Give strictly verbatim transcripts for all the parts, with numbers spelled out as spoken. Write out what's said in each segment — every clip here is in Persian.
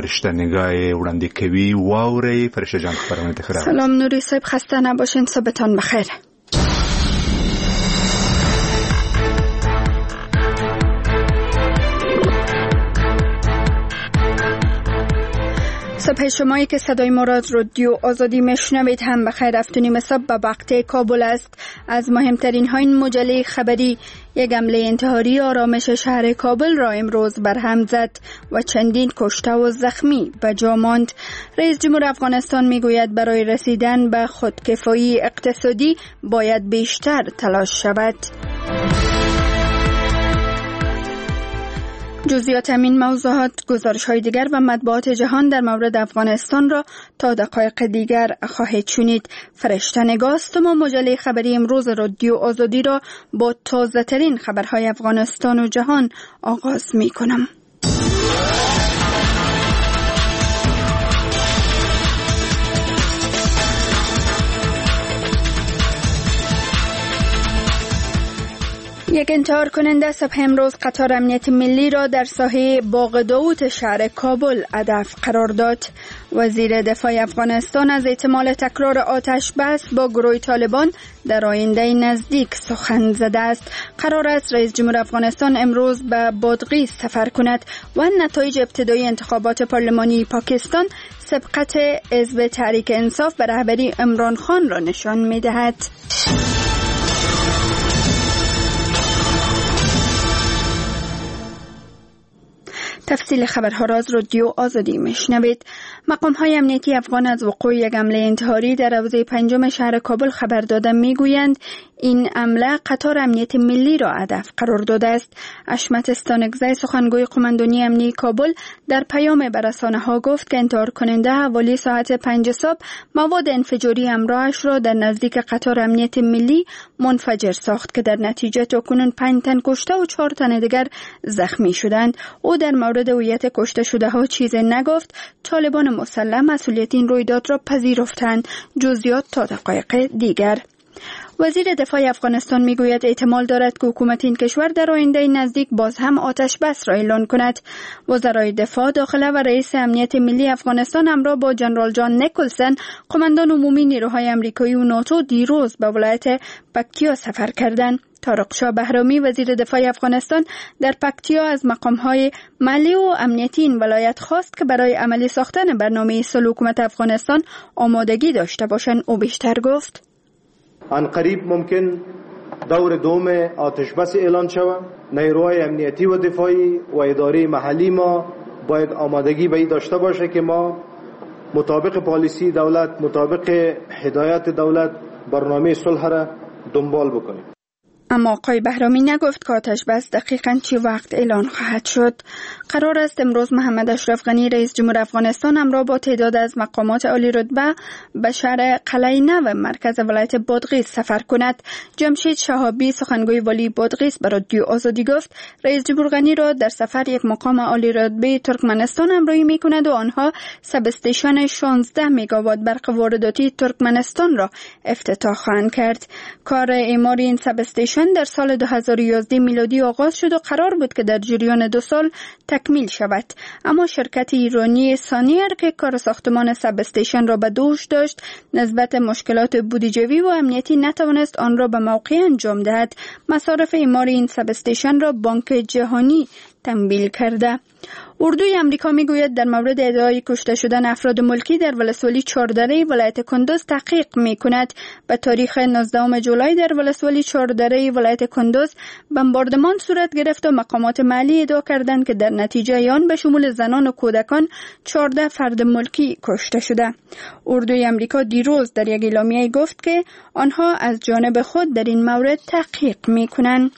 فرشته نگاه وړاندې کوي. واورئ فرشته جان خبرونه تکرار. سلام نوری صاحب، خسته نباشین، صبحتان بخیر. صبح شمایی که صدای ما را از رادیو آزادی میشنوید هم بخیر. هفت و نیم صبح به وقت کابل است. از مهمترین های این مجله خبری: یک حمله انتحاری آرامش شهر کابل را امروز برهم زد و چندین کشته و زخمی به جا ماند. رئیس جمهور افغانستان میگوید برای رسیدن به خودکفایی اقتصادی باید بیشتر تلاش شود. جزئیات همین موضوعات، گزارش های دیگر و مطبوعات جهان در مورد افغانستان را تا دقایق دیگر خواهید شنید. فرشته نگاه است و مجله خبری امروز رادیو آزادی را با تازه ترین خبرهای افغانستان و جهان آغاز می کنم. یک انتحار کننده صبح امروز قطار امنیت ملی را در ساحه باغ داوود شهر کابل هدف قرار داد. وزیر دفاع افغانستان از احتمال تکرار آتش بس با گروه طالبان در آینده نزدیک سخن زده است. قرار است رئیس جمهور افغانستان امروز به بادغیس سفر کند و نتایج ابتدایی انتخابات پارلمانی پاکستان سبقت حزب تحریک انصاف به رهبری عمران خان را نشان می‌دهد. تفصیل خبرها را از رادیو آزادی میشنوید. مقام های امنیتی افغان از وقوع یک حمله انتحاری در حوزه پنجم شهر کابل خبر داده. میگویند این حمله قطار امنیت ملی را هدف قرار داده است. اشمت استانکزی، سخنگوی قماندانی امنیتی کابل، در پیام به رسانه ها گفت که انتحار کننده حوالی ساعت پنج صبح مواد انفجاری همراهش را در نزدیک قطار امنیت ملی منفجر ساخت که در نتیجه تاکنون پنج تن کشته و چهار تن دیگر زخمی شدند. او در مورد هویت کشته شده ها چیزی نگفت. طالبان مسلح مسئولیت این رویداد را پذیرفتند. جزئیات تا دقایق دیگر. وزیر دفاع افغانستان میگوید احتمال دارد که حکومت این کشور در آینده نزدیک باز هم آتش بس را اعلان کند. وزرای دفاع، داخله و رئیس امنیت ملی افغانستان همراه با جنرال جان نیکلسن، قماندان عمومی نیروهای آمریکایی و ناتو، دیروز به ولایت پکتیا سفر کردند. طارق شاه بهرامی، وزیر دفاع افغانستان، در پکتیا از مقام‌های مالی و امنیتی این ولایت خواست که برای عملی ساختن برنامه صلح حکومت افغانستان آمادگی داشته باشند. او بیشتر گفت: آن قریب ممکن دور دوم آتش بس اعلان شود. نیروهای امنیتی و دفاعی و اداره محلی ما باید آمادگی به این داشته باشه که ما مطابق پالیسی دولت، مطابق هدایت دولت، برنامه صلح را دنبال بکنیم. اما آقای بهرامی نگفت که آتش بس دقیقاً چه وقت اعلان خواهد شد. قرار است امروز محمد اشرف غنی، رئیس جمهور افغانستان، همراه با تعداد از مقامات عالی رتبه به شهر قلعه نو مرکز ولایت بادغیس سفر کند. جمشید شهابی، سخنگوی والی بادغیس، به رادیو آزادی گفت رئیس جمهور غنی را در سفر یک مقام عالی رتبه ترکمنستان همراهی می‌کند و آنها سب استیشن شانزده مگاوات برق وارداتی ترکمنستان را افتتاح خواهند کرد. کار اعمار این سب استیشن در سال دو هزار و یازده میلادی آغاز شد و قرار بود که در جریان دو سال تکمیل شود. اما شرکت ایرانی سانیر که کار ساختمان سب استیشن را به دوش داشت، نسبت مشکلات بودجه‌ای و امنیتی نتوانست آن را به موقع انجام دهد. مصارف اعمار این سب استیشن را بانک جهانی تمویل کرده. اردوی امریکا میگوید در مورد ادعای کشته شدن افراد ملکی در ولسوالی چهاردره ولایت کندوز تحقیق میکند. به تاریخ نوزدهم جولای در ولسوالی چهاردره ولایت کندوز بمباردمان صورت گرفت و مقامات محلی ادعا کردند که در نتیجه آن به شمول زنان و کودکان چهارده فرد ملکی کشته شده. اردوی امریکا دیروز در یک اعلامیه گفت که آنها از جانب خود در این مورد تحقیق میکنند.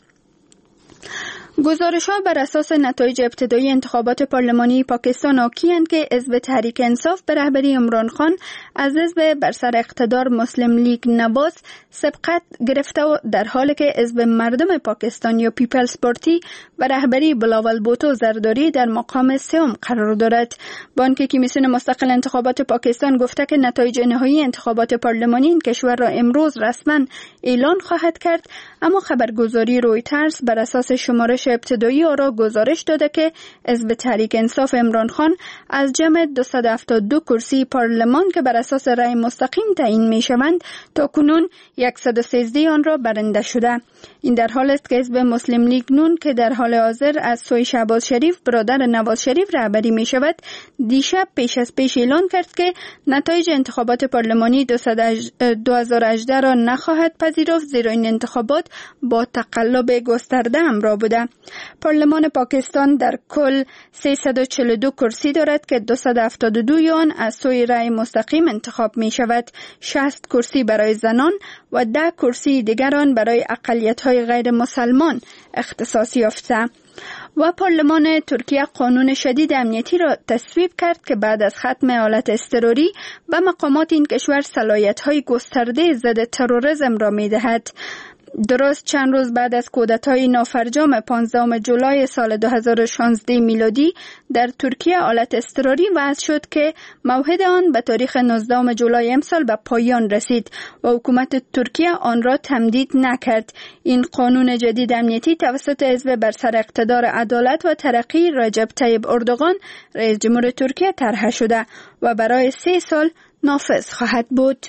گزارش‌ها بر اساس نتایج ابتدایی انتخابات پارلمانی پاکستان حاکی‌اند که حزب تحریک انصاف به رهبری عمران خان از حزب بر سر اقتدار مسلم لیگ نواز سبقت گرفته و در حالی که حزب مردم پاکستان یا پیپلز پارتی به رهبری بلاول بوتو زرداری در مقام سوم قرار دارد. بانک کمیسیون مستقل انتخابات پاکستان گفته که نتایج نهایی انتخابات پارلمانی این کشور را امروز رسما اعلان خواهد کرد، اما خبرگزاری رویترز بر اساس شمارش ابتدایی آرا گزارش داده که حزب تحریک انصاف عمران خان از جمع دویست و هفتاد و دو کرسی پارلمان که بر اساس رأی مستقیم تعیین می شوند تا کنون صد و سیزده آن را برنده شده. این در حال است که حزب مسلم لیگ نون که در حال حاضر از سوی شهباز شریف برادر نواز شریف رهبری می شود دیشب پیش از پیش اعلان کرد که نتایج انتخابات پارلمانی دو هزار و هجده را نخواهد پذیرفت، زیرا این انتخابات با تقلب گسترده همراه بوده. پارلمان پاکستان در کل سیصد و چهل و دو کرسی دارد که دویست و هفتاد و دو آن از سوی رأی مستقیم انتخاب می شود، شصت کرسی برای زنان و ده کرسی دیگران برای اقلیت‌های غیر مسلمان اختصاص یافته. و پارلمان ترکیه قانون شدید امنیتی را تصویب کرد که بعد از ختم حالت اضطراری به مقامات این کشور صلاحیت‌های گسترده ضد تروریسم را می‌دهد. درست چند روز بعد از کودتای نافرجام پانزدهم جولای سال دو هزار و شانزده میلادی در ترکیه حالت اضطراری وضع شد که موعد آن به تاریخ نوزدهم جولای امسال به پایان رسید و حکومت ترکیه آن را تمدید نکرد. این قانون جدید امنیتی توسط حزب بر سر اقتدار عدالت و ترقی رجب طیب اردوغان رئیس جمهور ترکیه طرح شده و برای سه سال نافذ خواهد بود.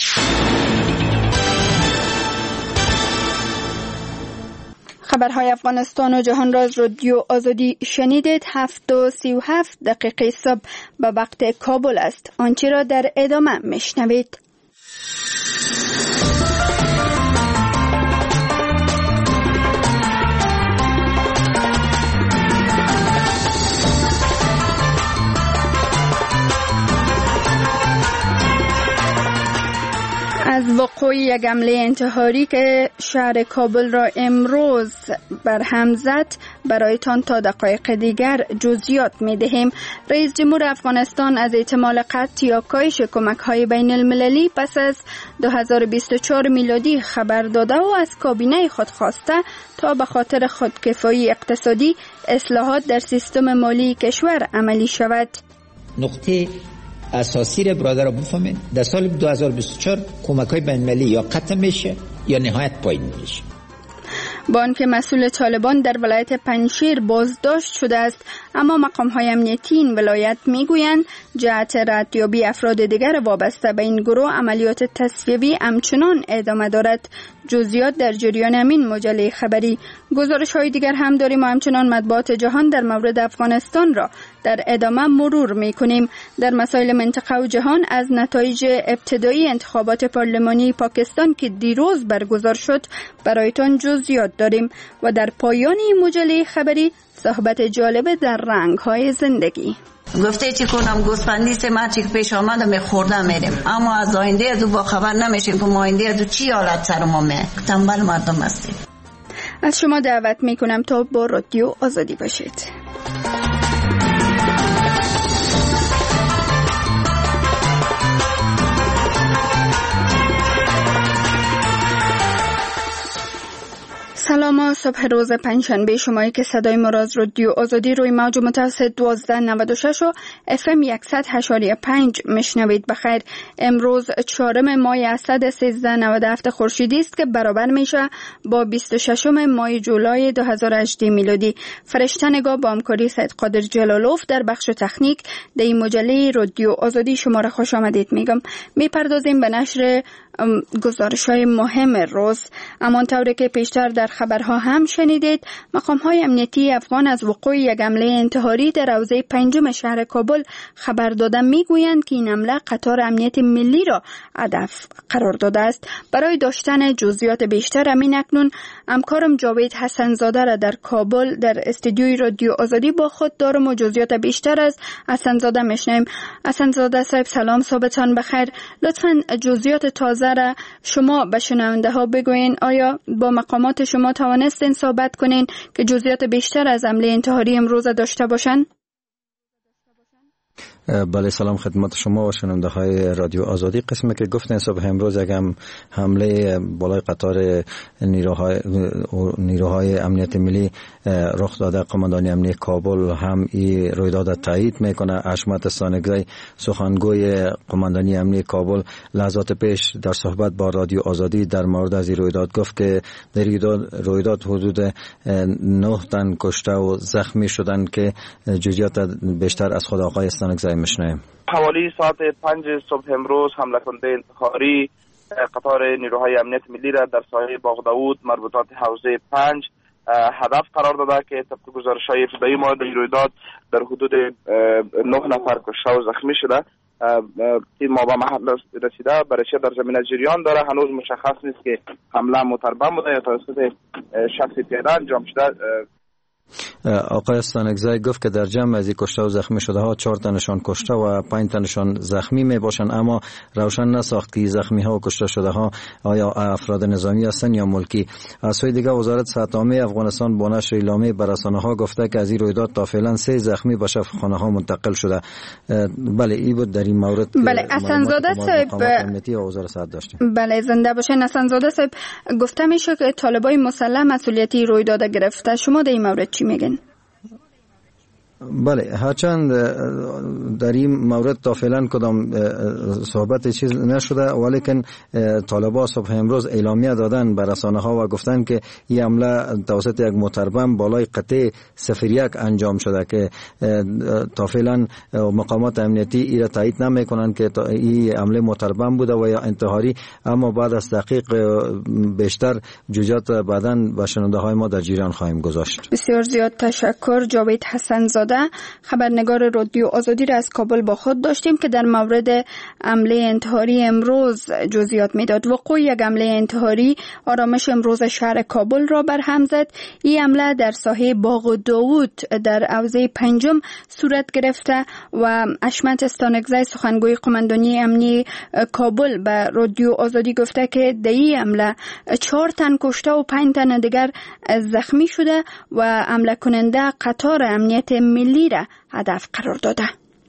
خبرهای افغانستان و جهان را از رادیو آزادی شنیدید. هفت و سی و هفت دقیقه صبح به وقت کابل است. آنچه را در ادامه میشنوید. از وقوع یک حمله انتحاری که شهر کابل را امروز برهم زد برایتان تا دقایق دیگر جزئیات می دهیم. رئیس جمهور افغانستان از احتمال قطع یا کاهش کمک‌های بین المللی پس از دو هزار و بیست و چهار میلادی خبر داده و از کابینه خود خواسته تا به خاطر خودکفایی اقتصادی اصلاحات در سیستم مالی کشور عملی شود. نقطه اساسی را برادر بفهمید، در سال دو هزار و بیست و چهار کمک‌های بین‌المللی یا قطع میشه یا نهایت پایین میشه. بانک مسئول طالبان در ولایت پنجشیر بازداشت شده است، اما مقام‌های امنیتی این ولایت میگویند جهت ردیابی افراد دیگر وابسته به این گروه عملیات تصفیه‌ای همچنان ادامه دارد. جزئیات در جریان همین مجله خبری. گزارش‌های دیگر هم داریم و همچنان مطبوعات جهان در مورد افغانستان را در ادامه مرور می‌کنیم. در مسائل منطقه و جهان از نتایج ابتدایی انتخابات پارلمانی پاکستان که دیروز برگزار شد برایتان جزئیات داریم و در پایان این مجله خبری صحبت جالب در رنگ‌های زندگی. گفته چی کنم گوسفندی سه ماه چی پیش آمد می خوردم میریم، اما از آینده از او با خبر نمیشیم که ما آینده از او چی حالت سر ما می تنبل مردم هستیم. از شما دعوت میکنم تا با رادیو آزادی باشید. سلام و صبح روز پنجشنبه شمایی که صدای ما را از رادیو آزادی روی موج متوسط دوازده نود و شش و اف ام صد و هشت و پنج میشنوید بخیر. امروز چهارم ماه اسد سیزده نود و هفت خورشیدی است که برابر میشه با بیست و ششم ماه جولای دو هزار و هجده میلادی. فرشته نگاه با همکاری سید قادر جلالوف در بخش تکنیک در این مجله رادیو آزادی شما را خوش آمدید میگم. میپردازیم به نشر گزارش‌های مهم روز. همانطوری که پیشتر در خبرها هم شنیدید، مقام‌های امنیتی افغان از وقوع یک حمله انتحاری در حوزه پنجم شهر کابل خبر دادن میگویند که این حمله قطار امنیت ملی را هدف قرار داده است. برای داشتن جزئیات بیشتر همین اکنون همکارم جاوید حسن زاده را در کابل در استودیوی رادیو آزادی با خود دارم و جزئیات بیشتر از حسن زاده میشنویم. حسن زاده صاحب سلام، صبحتان بخیر. لطفاً جزئیات تازه را شما به شنونده ها بگوین. آیا با مقامات شما توانستین صحبت کنین که جزئیات بیشتر از حمله انتحاری امروز داشته باشن؟ بله، سلام خدمت شما و شنونده های رادیو آزادی. قسمی که گفتن صبح امروز اگم حمله بالای قطار نیروهای نیروهای امنیت ملی رخ داده، قماندانی امنیتی کابل هم این رویداد تایید میکنه. حشمت استانکزی سخنگوی قماندانی امنیتی کابل لحظات پیش در صحبت با رادیو آزادی در مورد از این رویداد گفت که در رویداد حدود نه تن کشته و زخمی شدن که جزئیات بیشتر از خود آقای استانکزی میشنویم. حوالی ساعت پنج صبح امروز حمله کننده انتحاری قطار نیروهای امنیت ملی را در ساحه باغ داوود مربوطات حوزه پنج هدف قرار داده که طبق گزارش‌های ابتدایی ما در رویداد در حدود نه نفر کشته و زخمی شده. تیم ما به محل رسیده، بررسی در زمینه جریان داره. هنوز مشخص نیست که حمله متربم بوده یا توسط شخصی پیاده انجام شده. آقای استانکزی گفت که در جمع از این کشته و زخمی شده ها چهار تنشان کشته و پنج تنشان زخمی می باشند، اما روشن نساخت که زخمی ها و کشته شده ها آیا افراد نظامی هستند یا ملکی. از سوی دیگر وزارت صحت عامه افغانستان با نشر اعلامیه بر رسانه ها گفته که از این رویداد تا فعلا سه زخمی به شفاخانه ها منتقل شده. بله، این بود در این مورد. بله، حسن‌زاده صاحب امنیتی و وزارت صحت داشتیم. بله، زنده باشین. حسن‌زاده صاحب گفته میشه که طالبای مسلح مسئولیتی رویداد گرفته. شما در این مورد چی میگین؟ بله، هرچند در این مورد تا فعلا کدام صحبت چیز نشده، ولیکن طالبان صبح امروز اعلامیه دادن به رسانه ها و گفتن که این حمله توسط یک متربم بالای قطع صفر یک انجام شده که تا فعلا مقامات امنیتی این را تایید نمیکنن که این حمله متربم بوده و یا انتحاری، اما بعد از تحقیق بیشتر جزئیات بعداً به شنونده های ما در جریان خواهیم گذاشت. بسیار زیاد تشکر. جاوید حسن‌زاده، خبرنگار رادیو آزادی را از کابل با خود داشتیم که در مورد حمله انتحاری امروز جزئیات میداد. وقوع یک حمله انتحاری آرامش امروز شهر کابل را برهم زد. این حمله در ساحه باغ داوود در حوزه پنجم صورت گرفته و حشمت استانکزی سخنگوی قماندانی امنیتی کابل به رادیو آزادی گفته که در این حمله چهار تن کشته و پنج تن دیگر زخمی شده و حمله کننده قطار امنیت ملی را هدف قرار داده.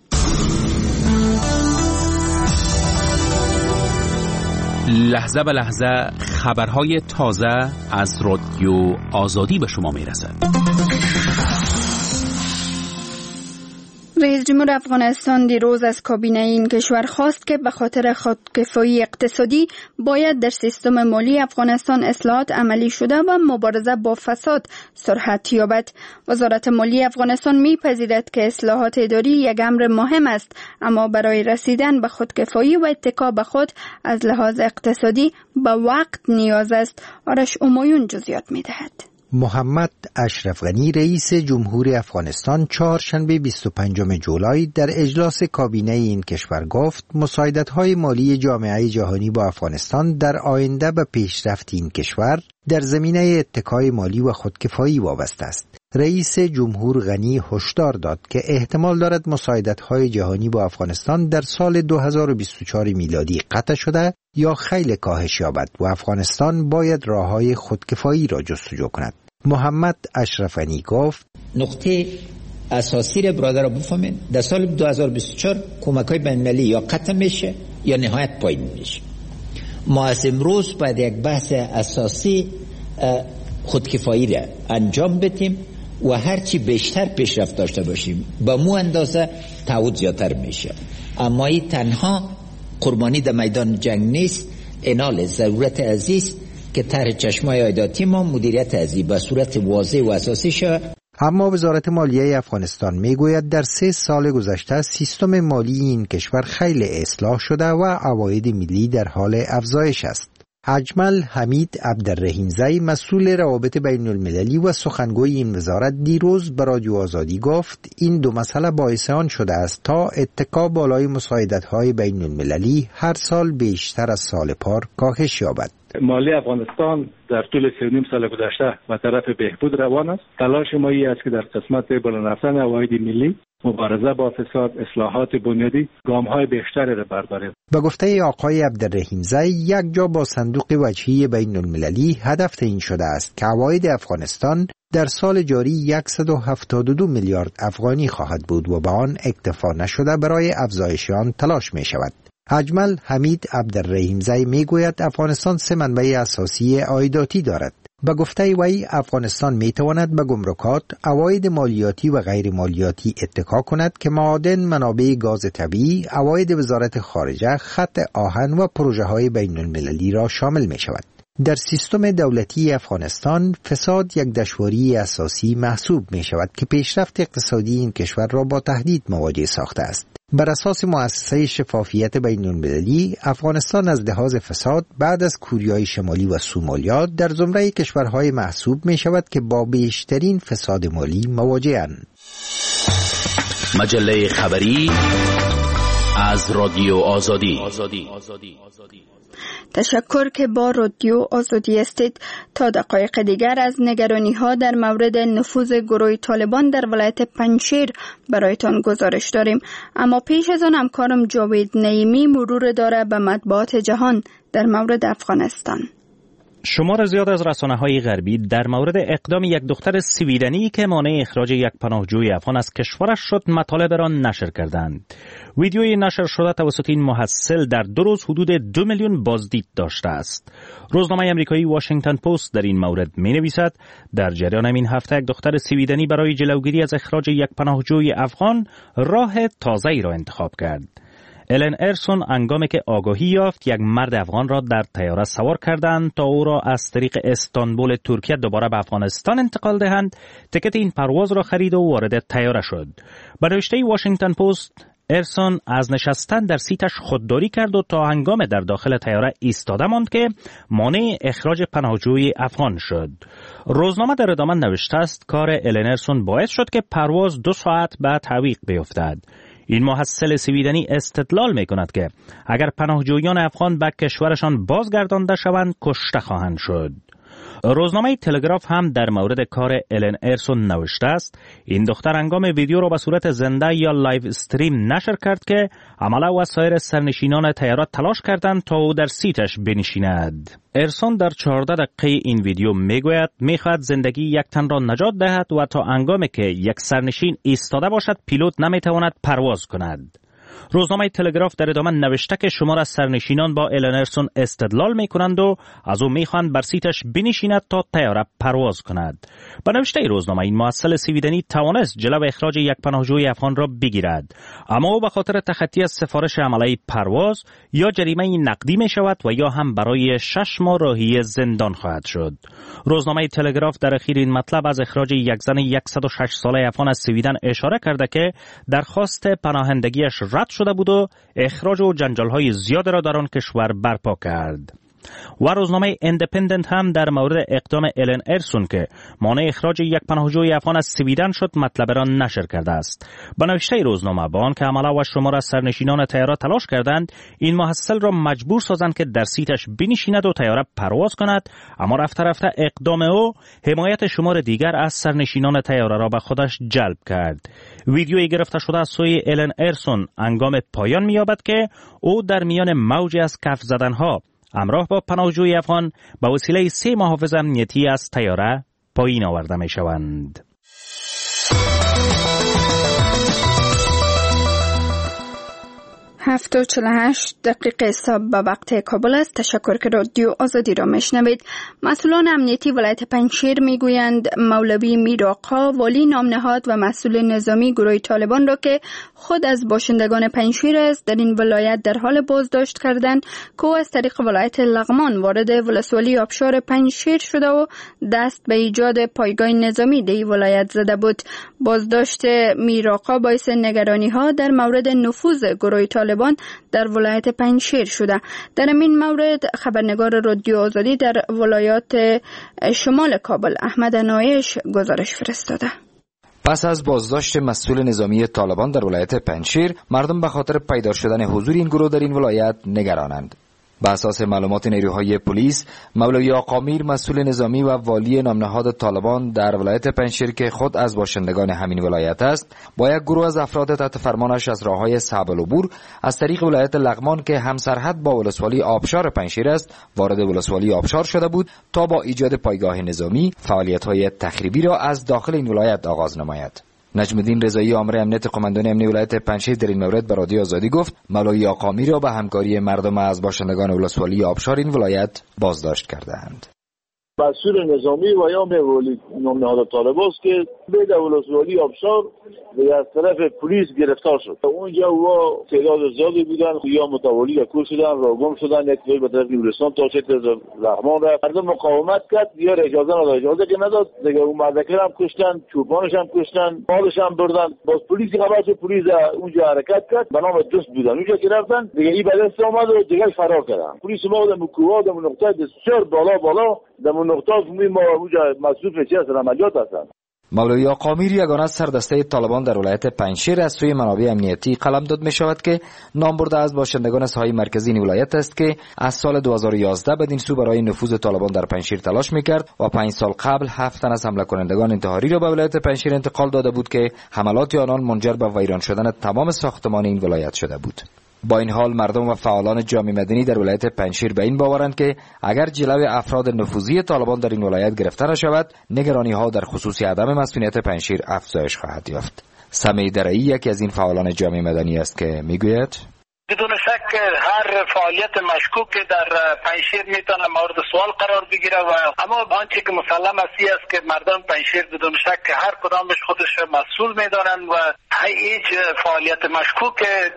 لحظه به لحظه خبرهای تازه از رادیو آزادی به شما میرسد. رئیس جمهور افغانستان دیروز از کابینه این کشور خواست که به خاطر خودکفایی اقتصادی باید در سیستم مالی افغانستان اصلاحات عملی شده و مبارزه با فساد سرعت یابد. وزارت مالی افغانستان میپذیرد که اصلاحات اداری یک امر مهم است، اما برای رسیدن به خودکفایی و اتکا به خود از لحاظ اقتصادی به وقت نیاز است. آرش امایون جزئیات میدهد. محمد اشرف غنی رئیس جمهور افغانستان چهارشنبه بیست و پنجم جولای در اجلاس کابینه این کشور گفت مساعدت‌های مالی جامعه جهانی با افغانستان در آینده به پیشرفت این کشور در زمینه اتکای مالی و خودکفایی وابسته است. رئیس جمهور غنی هشدار داد که احتمال دارد مساعدت‌های جهانی با افغانستان در سال دو هزار و بیست و چهار میلادی قطع شده یا خیلی کاهش یابد و افغانستان باید راه‌های خودکفایی را جستجو کند. محمد اشرف غنی گفت نقطه اساسی را برادر بفهمین، در سال دو هزار و بیست و چهار کمک‌های بین‌المللی یا قطع میشه یا نهایت پایین میشه. ما از امروز باید یک بحث اساسی خودکفایی را انجام بدیم و هرچی بیشتر پیشرفت داشته باشیم با مو اندازه تعهد زیادتر میشه. اما این تنها قربانی در میدان جنگ نیست، انال ضرورت عزیز که طرح چشمای عایداتی ما مدیریت عزیز به صورت واضح و اساسی شود. اما وزارت مالیه افغانستان میگوید در سه سال گذشته سیستم مالی این کشور خیلی اصلاح شده و عواید ملی در حال افزایش است. اجمل حمید عبدالرحیمزی مسئول روابط بین المللی و سخنگوی این وزارت دیروز به رادیو آزادی گفت این دو مسئله باعث آن شده است تا اتکا بالای مساعدت‌های بین المللی هر سال بیشتر از سال پار کاهش یابد. مالی افغانستان در طول سه و نیم سال گذشته به طرف بهبود روان است. تلاش ما این است که در قسمت بالا رفتن عواید ملی مبارزه با فساد، اصلاحات بنیادی گام‌های بیشتری را برداریم. به گفته آقای عبدالرحیم زی، یک جا با صندوق وجهی بین المللی هدف تعیین شده است که عواید افغانستان در سال جاری صد و هفتاد و دو میلیارد افغانی خواهد بود و به آن اکتفا نشده برای افزایش آن تلاش می شود. اجمل حمید عبدالرحیم زی می گوید افغانستان سه منبع اساسی عایداتی دارد. به گفته وی افغانستان می تواند به گمرکات، عواید مالیاتی و غیر مالیاتی اتکا کند که معادن، منابع گاز طبیعی، عواید وزارت خارجه، خط آهن و پروژه های بین المللی را شامل می شود. در سیستم دولتی افغانستان فساد یک دشواری اساسی محسوب می شود که پیشرفت اقتصادی این کشور را با تهدید مواجه ساخته است. بر اساس مؤسسه شفافیت بین المللی، افغانستان از لحاظ فساد بعد از کوریای شمالی و سومالیا در زمره کشورهای محسوب می شود که با بیشترین فساد مالی مواجه‌اند. مجله خبری از رادیو آزادی. تشکر که با رادیو آزادی استید. تا دقایق دیگر از نگرانی ها در مورد نفوذ گروه طالبان در ولایت پنجشیر برایتان گزارش داریم، اما پیش از آن همکارم جاوید نعیمی مرور داره به مطبوعات جهان در مورد افغانستان. شمار زیاد از رسانه‌های غربی در مورد اقدام یک دختر سویدنی که مانع اخراج یک پناهجوی افغان از کشورش شد مطالب را نشر کردند. ویدیوی نشر شده توسط این محصل در دو روز حدود دو میلیون بازدید داشته است. روزنامه آمریکایی واشنگتن پست در این مورد می‌نویسد در جریان این هفته یک دختر سویدنی برای جلوگیری از اخراج یک پناهجوی افغان راه تازه‌ای را انتخاب کرد. الن ارسون هنگامی که آگاهی یافت یک مرد افغان را در طیاره سوار کردند تا او را از طریق استانبول ترکیه دوباره به افغانستان انتقال دهند، تکت این پرواز را خرید و وارد طیاره شد. به نوشته واشنگتن پست، ارسون از نشستن در سیتش خودداری کرد و تا هنگام در داخل طیاره ایستاده ماند که مانع اخراج پناهجوی افغان شد. روزنامه در ادامه نوشته است کار الن ارسون باعث شد که پرواز دو ساعت بعد تعویق بیفتد. این محصل سویدنی استدلال می کند که اگر پناهجویان افغان به کشورشان بازگردانده شوند کشته خواهند شد. روزنامه تلگراف هم در مورد کار الن ارسون نوشته است این دختر هنگام ویدیو را به صورت زنده یا لایو استریم نشر کرد که عمله و سایر سرنشینان طیاره تلاش کردند تا او در سیتش بنشیند. ارسون در چهارده دقیقه این ویدیو میگوید میخواهد زندگی یک تن را نجات دهد و تا هنگامی که یک سرنشین ایستاده باشد پیلوت نمیتواند پرواز کند. روزنامه تلگراف در ادامه نوشته که شمار از سرنشینان با الن ارسون استدلال می کنند و از او می خواهند بر سیتش بنشیند تا طیاره پرواز کند. با نوشته روزنامه این محصل سویدنی توانست جلو اخراج یک پناهجوی افغان را بگیرد، اما او به خاطر تخطی از سفارش عمله پرواز یا جریمه نقدی می شود و یا هم برای شش ماه راهی زندان خواهد شد. روزنامه تلگراف در اخیر این مطلب از اخراج یک زن صد و شش ساله افغان از سویدن اشاره کرده که درخواست پناهندگیش رد شده بود و اخراج و جنجال‌های زیاد را در آن کشور برپا کرد. و روزنامه ایندیپندنت هم در مورد اقدام الن ارسون که مانع اخراج یک پناهجوی افغان از سویدن شد مطلب را نشر کرده است. به نوشته روزنامه با آنکه عمله و شمار از سرنشینان طیاره تلاش کردند این محصل را مجبور سازند که در سیتش بنشیند و طیاره پرواز کند، اما رفته رفته اقدام او حمایت شمار دیگر از سرنشینان طیاره را به خودش جلب کرد. ویدیویی گرفته شده از سوی الن ارسون هنگام پایان می‌یابد که او در میان موج از کف زدن‌ها همراه با پناهجوی افغان به وسیله سه محافظ امنیتی از طیاره پایین آورده می شوند. هفت و چهل و هشت دقیقه صبح به وقت کابل است. تشکر که رادیو آزادی را میشنوید. مسئولان امنیتی ولایت پنجشیر میگویند مولوی میر آقا والی نام نهاد و مسئول نظامی گروه طالبان را که خود از باشندگان پنجشیر است در این ولایت در حال بازداشت کردند که او از طریق ولایت لغمان وارد ولسوالی آبشار پنجشیر شده و دست به ایجاد پایگاه نظامی در ولایت زده بود. بازداشت میر آقا باعث نگرانی ها در مورد نفوذ گروه طالبان در ولایت پنجشیر شده. در این مورد خبرنگار رادیو آزادی در ولایات شمال کابل احمد نایش گزارش فرستاده. پس از بازداشت مسئول نظامی طالبان در ولایت پنجشیر، مردم به خاطر پیدا شدن حضور این گروه در این ولایت نگرانند. به اساس معلومات نیروهای پلیس، مولوی آقا میر مسئول نظامی و والی نامنهاد طالبان در ولایت پنجشیر که خود از باشندگان همین ولایت است، با یک گروه از افراد تحت فرمانش از راههای صعب العبور از طریق ولایت لغمان که همسرحد با ولسوالی آبشار پنجشیر است، وارد ولسوالی آبشار شده بود تا با ایجاد پایگاه نظامی فعالیت‌های تخریبی را از داخل این ولایت آغاز نماید. نجم الدین رضایی آمر امنیت قماندان امنی ولایت پنجشیر در این مورد به رادیو آزادی گفت مولوی آقا میر را به همکاری مردم از باشندگان ولسوالی آبشار این ولایت بازداشت کردند. مسئول نظامی و یا مولی نامنهاد طالبان است که به ولسوالی آبشار و از طرف پلیس گرفتار شد. اونجا و تعداد زیادی بودن، یا متوالی یا کور شدن، را گم شدن، یک به طرف نورستان تا چه لغمان رفت. مردم مقاومت کرد، یا اجازه نداد، اجازه که نداد دیگه اون مردکر هم کشتن، چوپانش هم کشتن، مالش هم بردن. باز پلیس خبر شد، پلیس اونجا حرکت کرد، به نام دوست بودن اونجا که رفتن دیگه این به دست اومد و دیگه فرار کردن. پلیس ما دم کوه دم نقطه بسیار بالا بالا دم نقطه ما اونجا مسئول چه از عملیات هستن. مولوی آقا میر یگانه سردسته طالبان در ولایت پنجشیر از سوی منابع امنیتی قلمداد می شود که نام برده از باشندگان ساحه مرکزی این ولایت است که از سال دو هزار و یازده بدین سو برای نفوذ طالبان در پنجشیر تلاش میکرد و پنج سال قبل هفت تن از حمله کنندگان انتحاری را به ولایت پنجشیر انتقال داده بود که حملات آنان منجر به ویران شدن تمام ساختمان این ولایت شده بود. با این حال مردم و فعالان جامعه مدنی در ولایت پنجشیر به این باورند که اگر جلوی افراد نفوذی طالبان در این ولایت گرفته نشود، نگرانی ها در خصوص عدم مسئولیت پنجشیر افزایش خواهد یافت. سمی درعی یکی از این فعالان جامعه مدنی است که میگوید بدون شک هر فعالیت مشکوک در پنجشیر میتونه مورد سوال قرار بگیره و اما آنچه که مسلم است که مردم پنجشیر بدون شک هر کدامش خودش مسئول میدانن و هیچ فعالیت مشکوک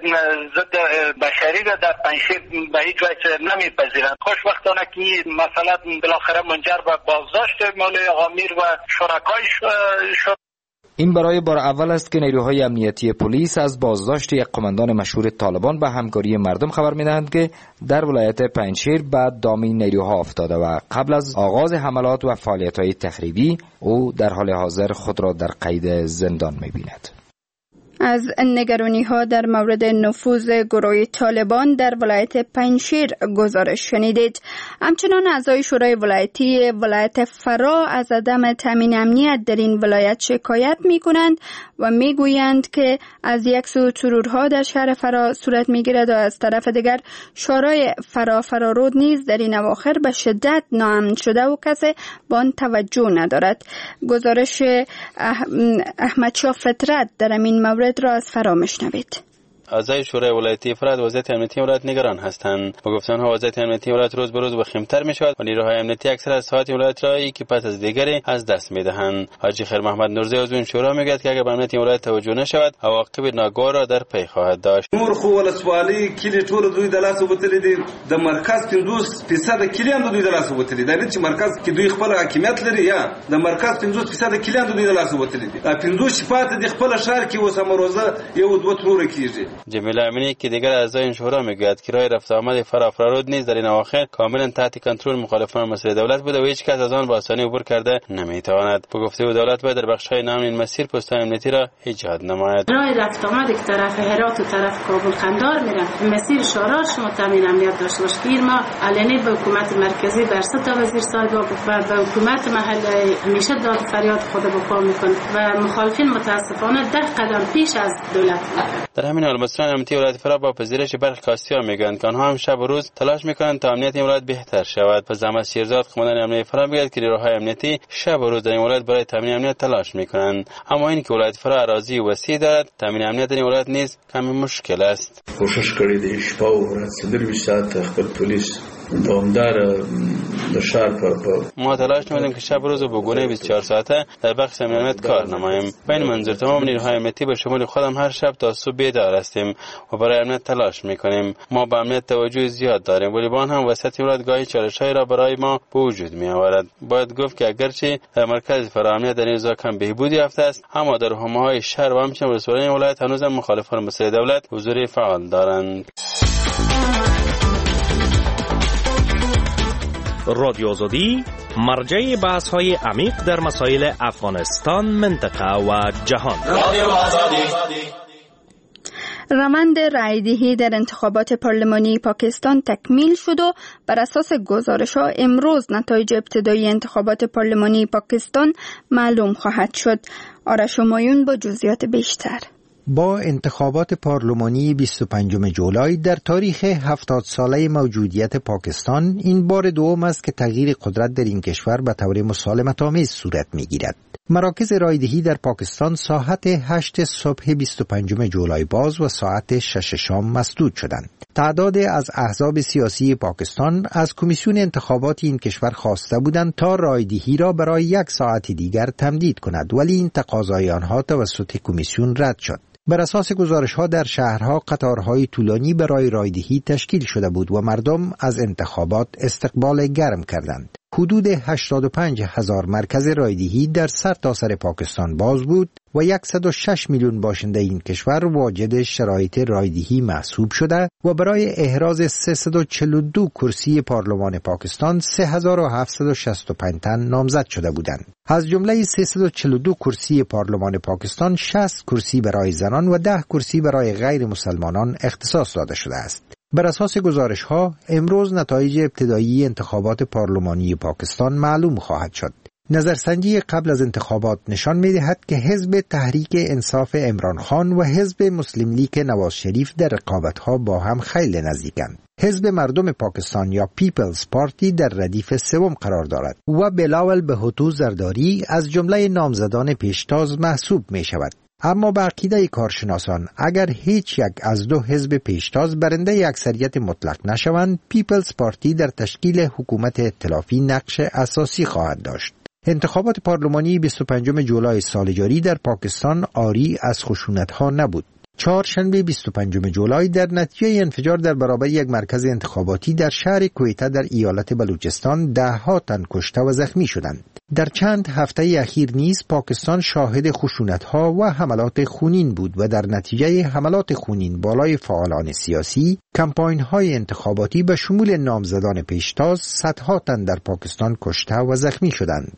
ضد بشری را در پنجشیر به هیچ وجه نمیپذیرند. خوشبختانه که مثلا بالاخره منجر به بازداشت مولوی آقا میر و شرکایش شد. این برای بار اول است که نیروهای امنیتی پلیس از بازداشت یک قماندان مشهور طالبان به همکاری مردم خبر می‌دهند که در ولایت پنجشیر بعد دام این نیروها افتاده و قبل از آغاز حملات و فعالیت‌های تخریبی او در حال حاضر خود را در قید زندان می‌بیند. از نگرانی ها در مورد نفوذ گروه طالبان در ولایت پنجشیر گزارش شنیدید. همچنان اعضای شورای ولایتی ولایت فرا از عدم تامین امنیت در این ولایت شکایت می کنند و می گویند که از یک سو ترورها در شهر فرا صورت می گیرد و از طرف دیگر شورای فرا فرارود نیز در این اواخر به شدت ناامن شده و کسی به آن توجه ندارد. گزارش احمد شاه فطرت در این مورد را از فرا میشنوید. اعضای شورای ولایتی فرات وضعیت امنیتی ولایت نگران هستند. با گفتنها وضعیت امنیتی ولایت روز به روز وخیم‌تر می‌شود و نیروهای امنیتی اکثر از ساحات ولایت را یکی پس از دیگری از دست می‌دهند. حاجی خیر محمد نورزی عضو این شورا میگوید که اگر به امنیت ولایت توجه نشود عواقب ناگوار را در پی خواهد داشت. نور خو ولسوالی کلی ټول دوی د لاس وبتلې دي د مرکز پنځوس فیصد کلی هم دوی د لاس وبتلې دي د چې مرکز کې دوی خپل حاکمیت لري یا د مرکز پنځوس فیصد کلی هم دوی د لاس وبتلې دي پنځوس صفات د خپل شهر کې وسمروزه یو دوه ترور کیږي. جمیل امینی که دیگر اعضای این شورا میگوید که راه رفت آمد فرا فرارود نیز در این اواخر کاملا تحت کنترل مخالفان مسئله دولت بوده و هیچ کس از آن با آسانی عبور کرده نمیتواند. به گفته او دولت باید در بخش‌های نام این مسیر پست‌های امنیتی را ایجاد نماید. راه رفت آمد که طرف هرات و طرف کابل قندار میره مسیر شورا شما تامین امنیت داشته باش. گیر ما علنی به حکومت مرکزی برسه تا وزیر صاحب و به حکومت محلی همیشه داد فریاد خود به پا میکنه و مخالفین متاسفانه ده قدم پیش از دولت. در همین حال مسئولان امنیتی ولایت فرا با پذیرش برخی کاسی‌ها میگویند که آنها هم شب و روز تلاش میکنند تا امنیت این ولایت بهتر شود. پس زحمت شیرزاد قماندان امنیتی فرا میگوید که نیروهای امنیتی شب و روز در این ولایت برای تامین امنیت تلاش میکنند، اما این که ولایت فرا اراضی وسیع دارد تامین امنیت در این ولایت نیز کمی مشکل است. کوشش کړی دی شپه او ورځ څلور ساعت خپل پولیس دوامدار در شهر پر ما تلاش نمودیم که شب و روز به گونه بیست و چهار ساعته در بخش امنیت کار نماییم. به این منظور تمام نیروهای امنیتی به شمول خودم هر شب تا صبح بیدار هستیم و برای امنیت تلاش میکنیم. ما به امنیت توجه زیاد داریم ولی با آن هم وسط ولایت گاهی چالش‌هایی را برای ما به وجود میآورد. باید گفت که اگرچه در مرکز فرا امنیت در این روزها کم بهبودی یافته است، اما در حومه‌های شهر و همچنین ولسوالی ولایت هنوز هم مخالفان مسئله دولت حضور فعال دارند. رادیو آزادی مرجع بحث های عمیق در مسائل افغانستان، منطقه و جهان. رادیو آزادی. روند رایدهی در انتخابات پارلمانی پاکستان تکمیل شد و بر اساس گزارش‌ها امروز نتایج ابتدایی انتخابات پارلمانی پاکستان معلوم خواهد شد. آرش همایون با جزئیات بیشتر. با انتخابات پارلمانی بیست و پنجم جولای در تاریخ هفتاد ساله موجودیت پاکستان این بار دوم است که تغییر قدرت در این کشور به طور مسالمت‌آمیز صورت می‌گیرد. مراکز رایدهی در پاکستان ساعت هشت صبح بیست و پنجم جولای باز و ساعت شش شام مسدود شدند. تعداد از احزاب سیاسی پاکستان از کمیسیون انتخابات این کشور خواسته بودند تا رایدهی را برای یک ساعت دیگر تمدید کند، ولی این تقاضای آنها توسط کمیسیون رد شد. بر اساس گزارش‌ها در شهرها قطارهای طولانی برای رایدهی تشکیل شده بود و مردم از انتخابات استقبال گرم کردند. حدود هشتاد و پنج هزار مرکز رایدهی در سرتاسر پاکستان باز بود و صد و شش میلیون باشنده این کشور واجد شرایط رایدهی محسوب شده و برای احراز سیصد و چهل و دو کرسی پارلمان پاکستان سه هزار و هفتصد و شصت و پنج تن نامزد شده بودند. از جمله سیصد و چهل و دو کرسی پارلمان پاکستان شصت کرسی برای زنان و ده کرسی برای غیر مسلمانان اختصاص داده شده است. بر اساس گزارش‌ها امروز نتایج ابتدایی انتخابات پارلمانی پاکستان معلوم خواهد شد. نظرسنجی قبل از انتخابات نشان می‌دهد که حزب تحریک انصاف عمران خان و حزب مسلم لیگ نواز شریف در رقابت‌ها با هم خیلی نزدیکند. حزب مردم پاکستان یا پیپلز پارتی در ردیف سوم قرار دارد و بلاول بهوتو زرداری از جمله نامزدان پیشتاز محسوب می‌شود. اما به عقیده کارشناسان اگر هیچ یک از دو حزب پیشتاز برنده اکثریت مطلق نشوند، پیپلز پارتی در تشکیل حکومت ائتلافی نقش اساسی خواهد داشت. انتخابات پارلمانی بیست و پنجم جولای سال جاری در پاکستان عاری از خشونت‌ها نبود. چهارشنبه بیست و پنجم جولای در نتیجه انفجار در برابر یک مرکز انتخاباتی در شهر کویتا در ایالت بلوچستان ده ها تن کشته و زخمی شدند. در چند هفته اخیر نیز پاکستان شاهد خشونت‌ها و حملات خونین بود و در نتیجه حملات خونین بالای فعالان سیاسی، کمپاین‌های انتخاباتی به شمول نامزدان پیشتاز صدها تن در پاکستان کشته و زخمی شدند.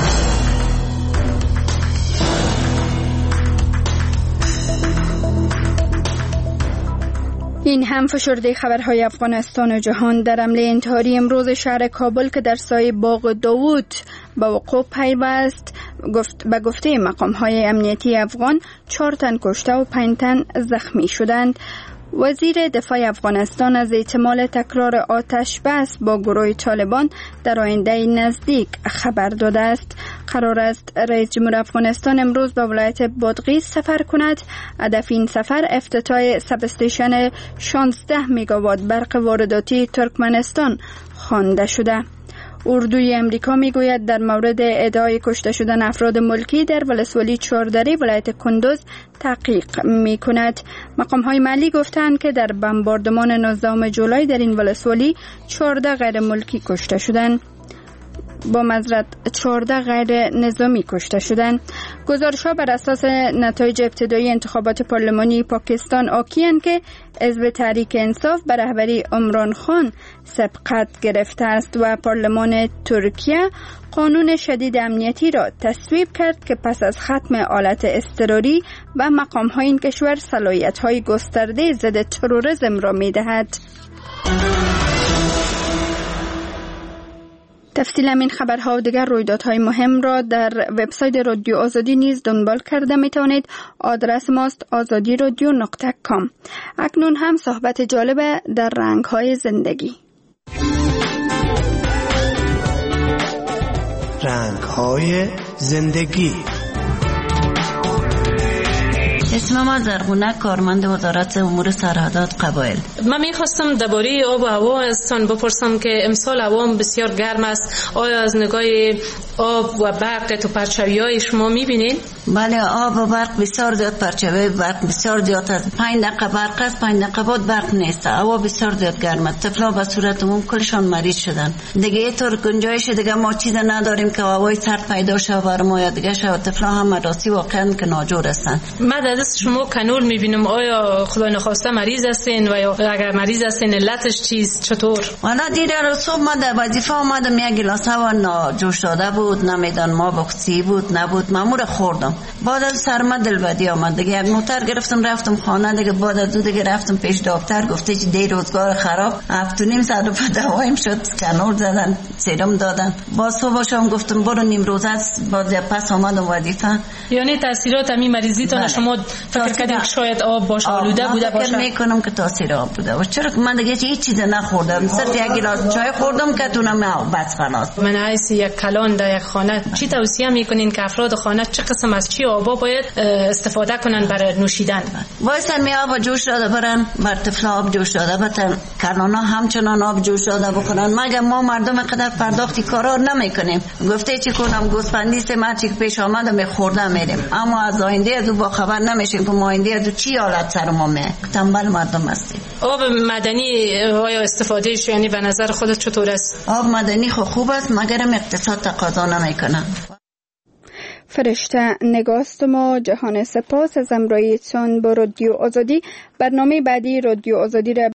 این هم فشرده خبرهای افغانستان و جهان. در حمله انتحاری امروز شهر کابل که در سایه باغ داوود به وقوع پیوست، گفت به گفته مقام‌های امنیتی افغان چهار تن کشته و پنج تن زخمی شدند. وزیر دفاع افغانستان از احتمال تکرار آتش بس با گروه طالبان در آینده نزدیک خبر داده است. قرار است رئیس جمهور افغانستان امروز به ولایت بادغیس سفر کند. هدف این سفر افتتاح سب استیشن شانزده مگاوات برق وارداتی ترکمنستان خوانده شده. اردوی امریکا میگوید در مورد ادعای کشته شدن افراد ملکی در ولسوالی چهاردری ولایت کندوز تحقیق میکند. مقام‌های محلی گفتند که در بمباردمان نوزدهم جولای در این ولسوالی چهارده غیر ملکی کشته شدند. با معذرت چهارده غیر نظامی کشته شدند. گزارش‌ها بر اساس نتایج ابتدایی انتخابات پارلمانی پاکستان حاکی‌اند که حزب تحریک انصاف به رهبری عمران خان سبقت گرفته است و پارلمان ترکیه قانون شدید امنیتی را تصویب کرد که پس از ختم حالت اضطراری و مقام‌های این کشور صلاحیت‌های گسترده ضد تروریسم را می‌دهد. تفصیل این خبرها و دیگر رویدادهای مهم را در وبسایت رادیو آزادی نیز دنبال کرده می توانید. آدرس ماست آزادی رادیو نقطه کام. اکنون هم صحبت جالب در رنگ‌های زندگی. رنگ‌های زندگی. اسم ما زرغونه، کارمند وزارت امور سرحدات قبایل. من میخواستم درباره آب و هوا ازتان بپرسم که امسال هوا بسیار گرم است. آیا از نگاه آب و برق تو پرچاوی‌های شما میبینید؟ بله، آب و برق بسیار زیاد، پرچاوی برق بسیار زیاد است. پنج دقیقه برق است، پنج دقیقه بعد برق نیست. هوا بسیار زیاد گرم است. طفلا به صورت عموم کلشان مریض شدن. دیگه اینطور گنجایش دیگه ما چیز نداریم که هوای سرد پیدا شه بر ما یا دیگه شه. طفلا هم راستی واقعا که ناجور هستن. من از شما کنول میبینم، آیا خدای نخواسته مریض هستین و یا اگر مریض هستین علتش چیست، چطور؟ والا دیره رو صبح من در وظیفه آمدم، یک گلاس هوا ناجوش داده بود، نمیدان ما بخصی بود نبود، مامور خوردم. بعد از سرما دلبدی آمد دیگه، یک موتر گرفتم رفتم خانه دیگه. بعد از دو دیگه رفتم پیش دکتر، گفته که دی روزگار خراب، هفت و نیم ساعت رو دوایم شد، کنور زدن، سرم دادن. با صبح شام گفتم برو نیم روز است، بعد پس آمدم وظیفه. یعنی تاثیرات همین مریضی تا شما فکر کردید شاید آب باشه، آلوده بوده باشه؟ فکر میکنم که تاثیر آب بوده باشه، چرا که من دیگه هیچ چیز نخوردم، صرف یک گلاس چای خوردم که تونم بس خلاص. من حیث یک کلان در یک خانه چی توصیه میکنین که افراد خانه چه قسم از چی آبا باید استفاده کنن برای نوشیدن؟ وایسن می آب جوش داده برن، بر طفلا آب جوش داده بتن، کلانا همچنان آب جوش داده بخورن. مگه ما مردم قدر پرداختی کارا نمیکنیم؟ گفته چی کنم، گوسفندی سه ما چی پیش آمد میخوردم میریم، اما از آینده از با خبر نمیشیم که ما آینده از چی حالت سر ما می تنبل مردم هستیم. آب مدنی آیا استفادهش یعنی به نظر خودت چطور است؟ آب مدنی خو خوب است مگرم اقتصاد تقاضا نمیکنه. فرشته نگاست ما جهان سپاس از امرایتان با رادیو آزادی. برنامه بعدی رادیو آزادی را